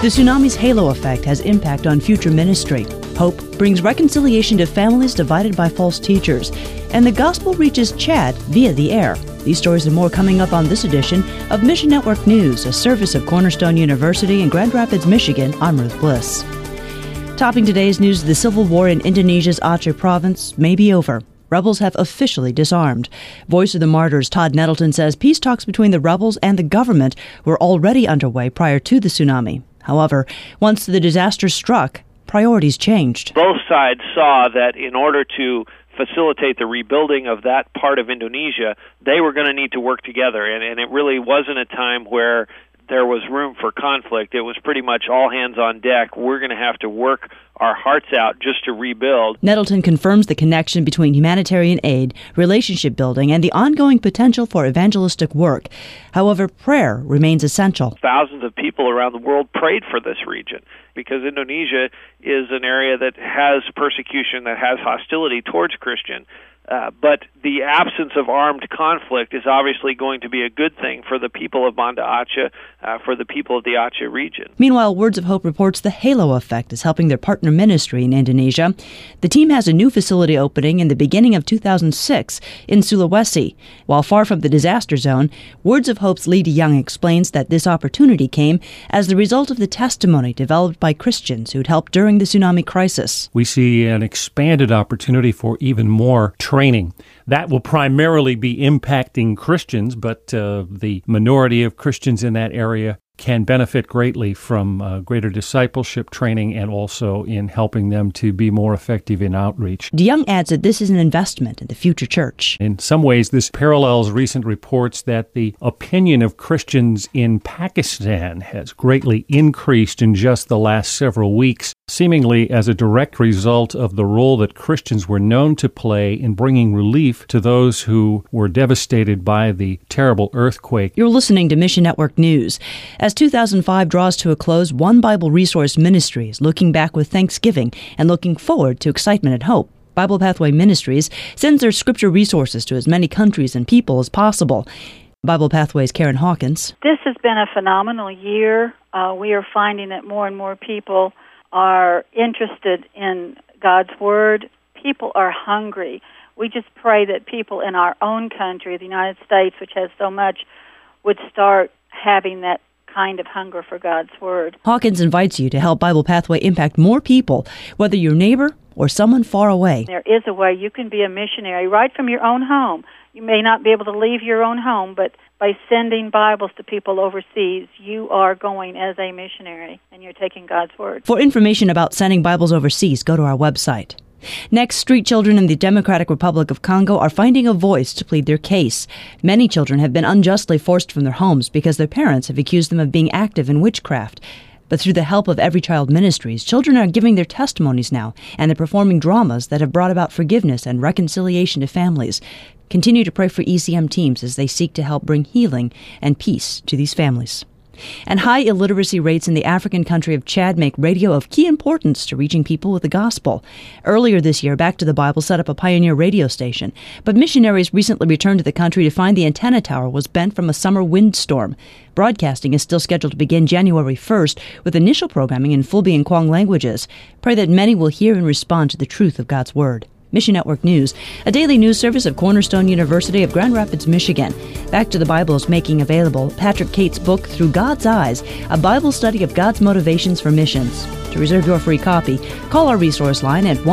The tsunami's halo effect has impact on future ministry. Hope brings reconciliation to families divided by false teachers. And the gospel reaches Chad via the air. These stories and more coming up on this edition of Mission Network News, a service of Cornerstone University in Grand Rapids, Michigan. I'm Ruth Bliss. Topping today's news, the civil war in Indonesia's Aceh province may be over. Rebels have officially disarmed. Voice of the Martyrs Todd Nettleton says peace talks between the rebels and the government were already underway prior to the tsunami. However, once the disaster struck, priorities changed. Both sides saw that in order to facilitate the rebuilding of that part of Indonesia, they were going to need to work together. And it really wasn't a time where there was room for conflict. It was pretty much all hands on deck. We're going to have to work our hearts out just to rebuild. Nettleton confirms the connection between humanitarian aid, relationship building, and the ongoing potential for evangelistic work. However, prayer remains essential. Thousands of people around the world prayed for this region because Indonesia is an area that has persecution, that has hostility towards Christian. But the absence of armed conflict is obviously going to be a good thing for the people of Banda Aceh, for the people of the Aceh region. Meanwhile, Words of Hope reports the halo effect is helping their partner ministry in Indonesia. The team has a new facility opening in the beginning of 2006 in Sulawesi. While far from the disaster zone, Words of Hope's Lee DeYoung explains that this opportunity came as the result of the testimony developed by Christians who'd helped during the tsunami crisis. We see an expanded opportunity for even more training. That will primarily be impacting Christians, but the minority of Christians in that area can benefit greatly from greater discipleship training and also in helping them to be more effective in outreach. DeYoung adds that this is an investment in the future church. In some ways, this parallels recent reports that the opinion of Christians in Pakistan has greatly increased in just the last several weeks, seemingly as a direct result of the role that Christians were known to play in bringing relief to those who were devastated by the terrible earthquake. You're listening to Mission Network News. As 2005 draws to a close, One Bible Resource Ministry is looking back with thanksgiving and looking forward to excitement and hope. Bible Pathway Ministries sends their scripture resources to as many countries and people as possible. Bible Pathway's Karen Hawkins. This has been a phenomenal year. We are finding that more and more people are interested in God's Word. People are hungry. We just pray that people in our own country, the United States, which has so much, would start having that kind of hunger for God's Word. Hawkins invites you to help Bible Pathway impact more people, whether your neighbor or someone far away. There is a way you can be a missionary right from your own home. You may not be able to leave your own home, but by sending Bibles to people overseas, you are going as a missionary, and you're taking God's Word. For information about sending Bibles overseas, go to our website. Next, street children in the Democratic Republic of Congo are finding a voice to plead their case. Many children have been unjustly forced from their homes because their parents have accused them of being active in witchcraft. But through the help of Every Child Ministries, children are giving their testimonies now, and they're performing dramas that have brought about forgiveness and reconciliation to families. Continue to pray for ECM teams as they seek to help bring healing and peace to these families. And high illiteracy rates in the African country of Chad make radio of key importance to reaching people with the gospel. Earlier this year, Back to the Bible set up a pioneer radio station, but missionaries recently returned to the country to find the antenna tower was bent from a summer windstorm. Broadcasting is still scheduled to begin January 1st, with initial programming in Fulbe and Kwang languages. Pray that many will hear and respond to the truth of God's Word. Mission Network News, a daily news service of Cornerstone University of Grand Rapids, Michigan. Back to the Bible is making available Patrick Cate's book, Through God's Eyes, a Bible study of God's motivations for missions. To reserve your free copy, call our resource line at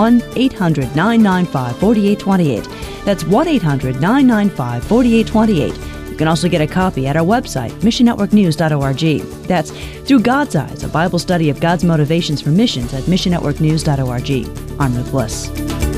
1-800-995-4828. That's 1-800-995-4828. You can also get a copy at our website, missionnetworknews.org. That's Through God's Eyes, a Bible study of God's motivations for missions at missionnetworknews.org. I'm Ruth Bliss.